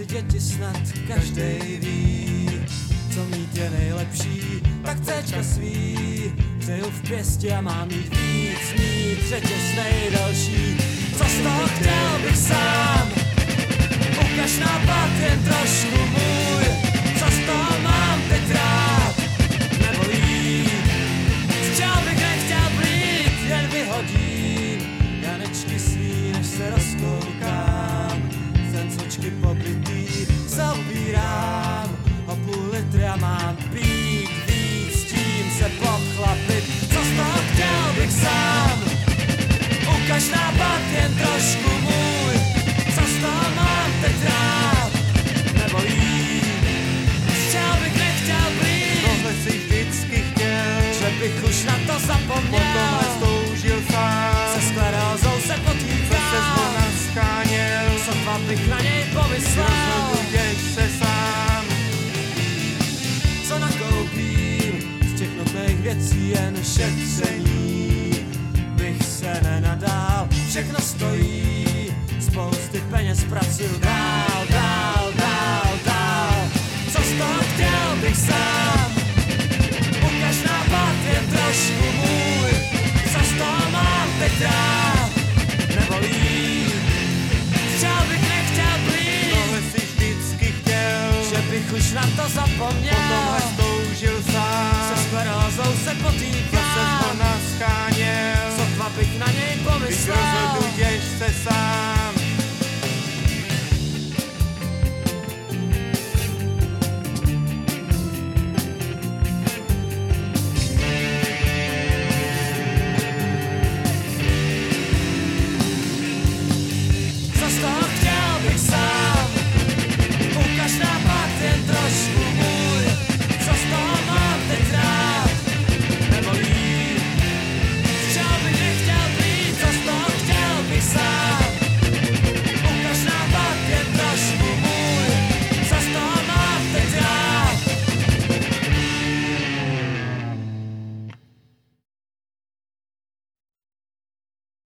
děti snad každej ví, co mít je nejlepší, tak Cčka svý přeju v pěstě a mám mít víc, mít řetěz nejdelší. Co z toho chtěl bych sám, ukaž nápad jen trošku můj, co z toho mám teď rád, nebolí, z čeho bych nechtěl blít, jen vyhodím janečky svý, než se rozkoukám, sencočky pobytý, se opírám o půl litry a mám pít víc, tím se pochlapit, co z toho chtěl bych sám, ukaž nápad jen trošku můj, co z toho mám teď rád, nebolí, z čeho bych nechtěl blít, Tohle si vždycky chtěl, že bych už na to zapomněl, potom toužil sám, se sklerózou se zase potýkám, zvona skáněl, sotva bych na něj pomyslel, rozhoduješ se sám. co nakoupím z těch nutných věcí, jen šetření bych se nenadál, všechno stojí, spousty peněz pracuju dál, dál, dál, dál, co z toho chtěl bych sám, ukaž nápad jen trošku můj, co z toho mám teď rád, nebolí, z čeho bych nechtěl blít, Tohle si vždycky chtěl, že bych už na to zapomněl, potom toužil sám, se sklerózou se zase potýkám, zvona skáněl, sotva bych na něj když pomyslel, rozhoduješ se sám.